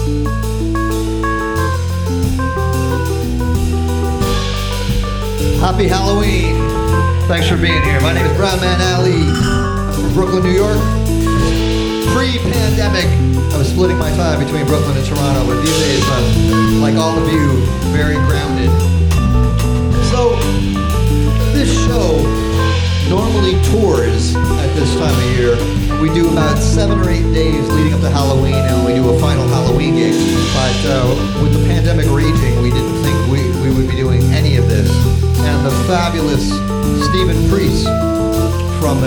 Happy Halloween. Thanks for being here. My name is Brown Man Ali. I'm from Brooklyn, New York. Pre-pandemic, I was splitting my time between Brooklyn and Toronto, but these days I'm, like all of you, very grounded. So, this show normally tours at this time of year. We do about 7 or 8 days leading up to Halloween, and we do a final Halloween gig. But with the pandemic raging, we didn't think we would be doing any of this. And the fabulous Stephen Priest from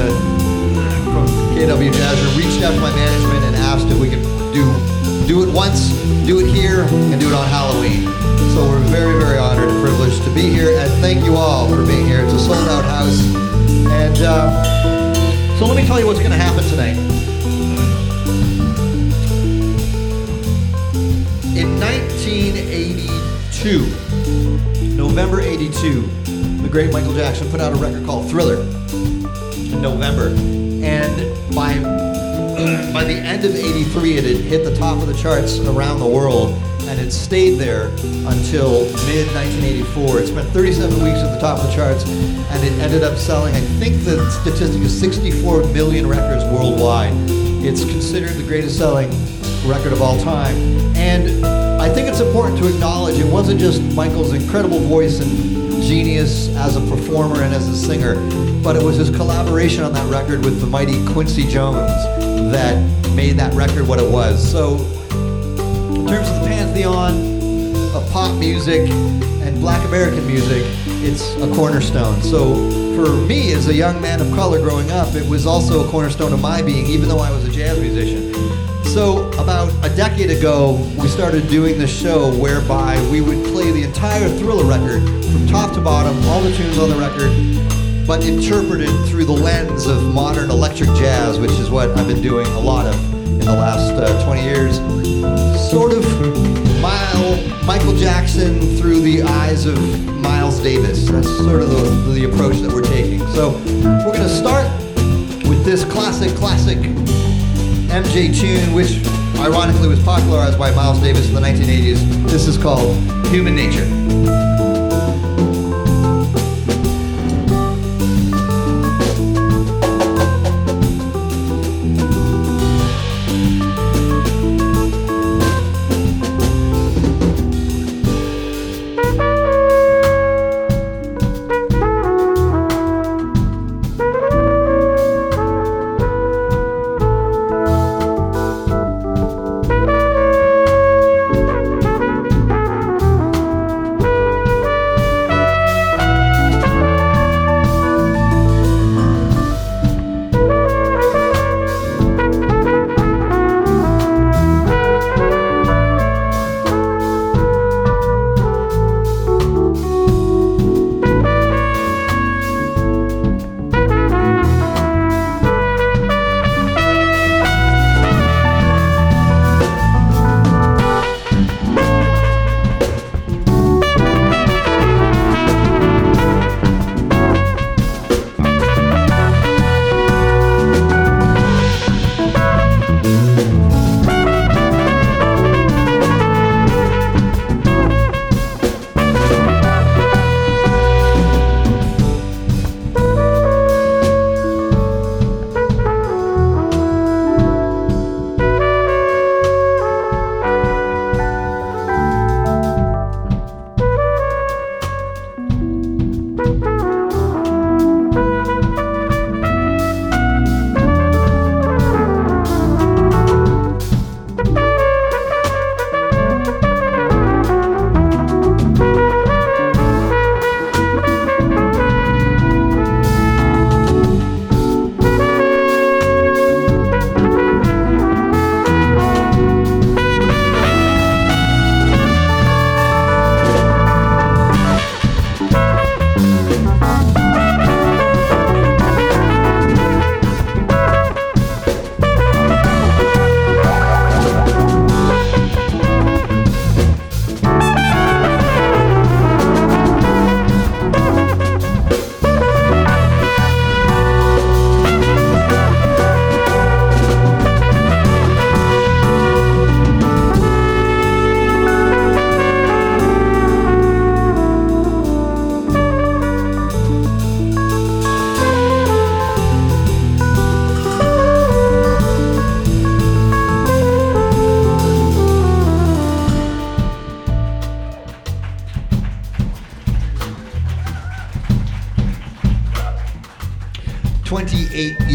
KW Jazzer reached out to my management and asked if we could do it once, do it here, and do it on Halloween. So we're very, very honored and privileged to be here, and thank you all for being here. It's a sold-out house. And so let me tell you what's going to happen tonight. In 1982, November 82, the great Michael Jackson put out a record called Thriller in November. And by the end of 83, it had hit the top of the charts around the world, and it stayed there until mid-1984. It spent 37 weeks at the top of the charts, and it ended up selling, I think the statistic is 64 million records worldwide. It's considered the greatest selling record of all time. And I think it's important to acknowledge it wasn't just Michael's incredible voice and genius as a performer and as a singer, but it was his collaboration on that record with the mighty Quincy Jones that made that record what it was. So, in terms of the pantheon of pop music and Black American music, it's a cornerstone. So, for me as a young man of color growing up, it was also a cornerstone of my being, even though I was a jazz musician. So, about a decade ago, we started doing this show whereby we would play the entire Thriller record from top to bottom, all the tunes on the record, but interpreted through the lens of modern electric jazz, which is what I've been doing a lot of in the last 20 years. Sort of Michael Jackson through the eyes of Miles Davis. That's sort of the approach that we're taking. So we're going to start with this classic MJ tune, which ironically was popularized by Miles Davis in the 1980s. This is called Human Nature.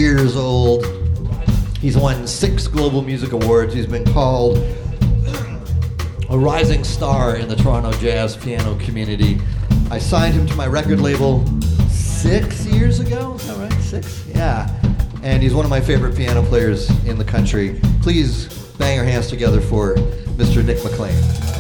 years old. He's won 6 Global Music Awards. He's been called a rising star in the Toronto jazz piano community. I signed him to my record label 6 years ago. Is that right? 6? Yeah. And he's one of my favorite piano players in the country. Please bang your hands together for Mr. Nick McLean.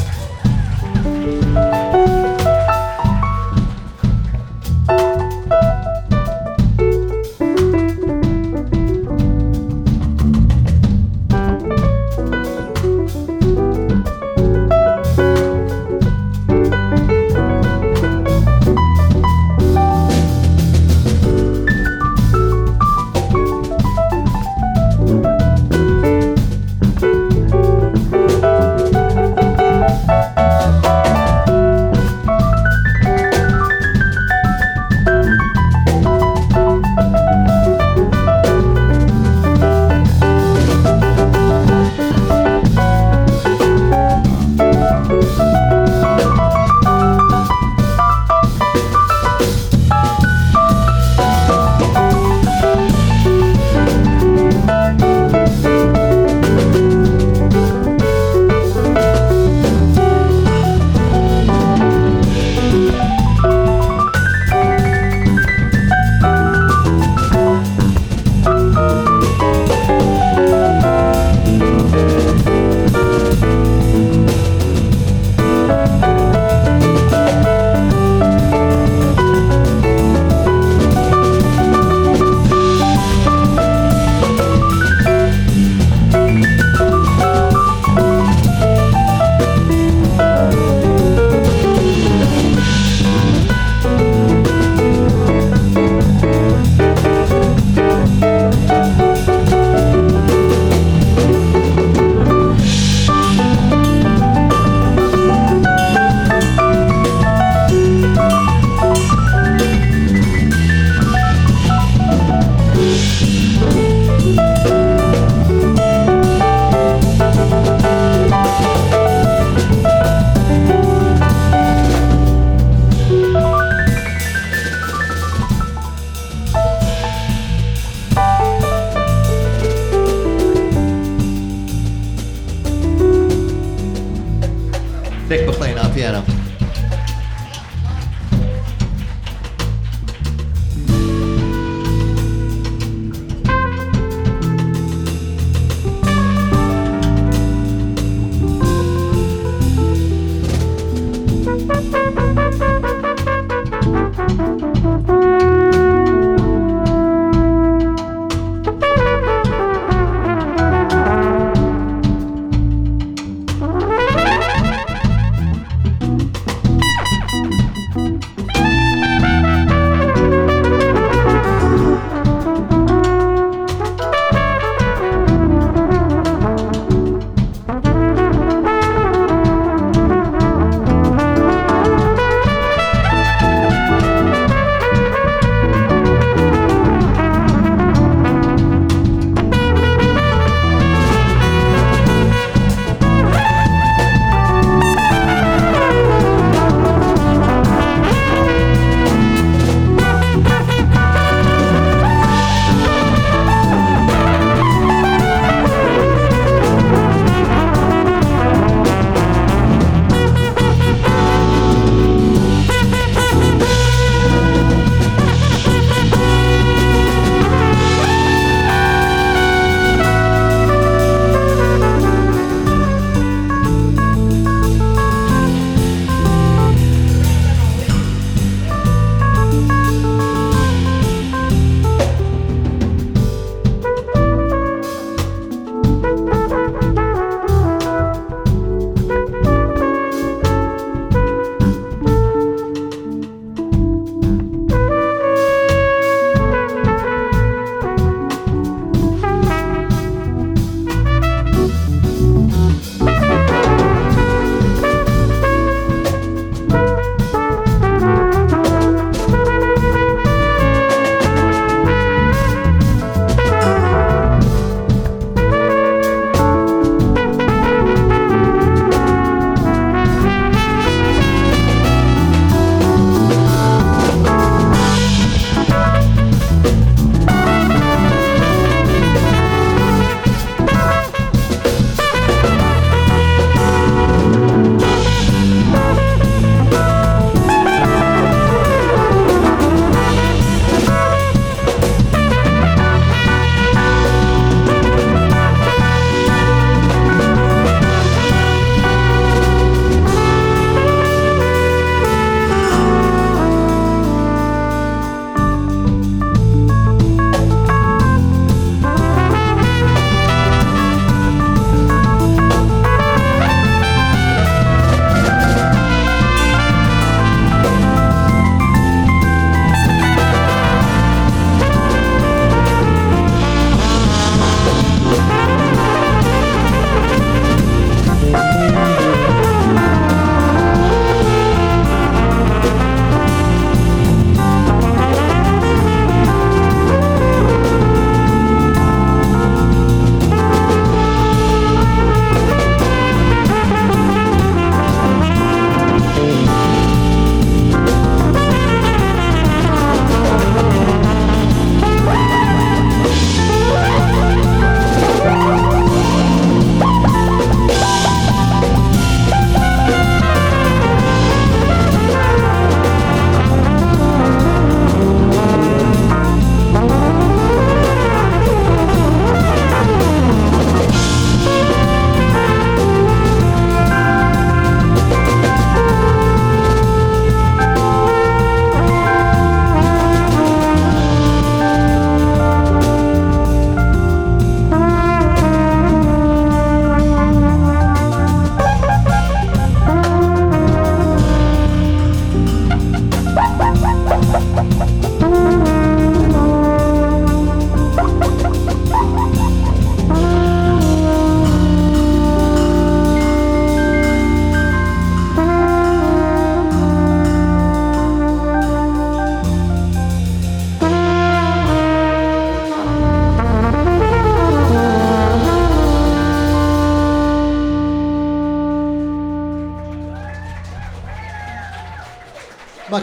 Nick McLean on piano.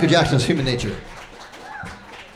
Michael Jackson's Human Nature.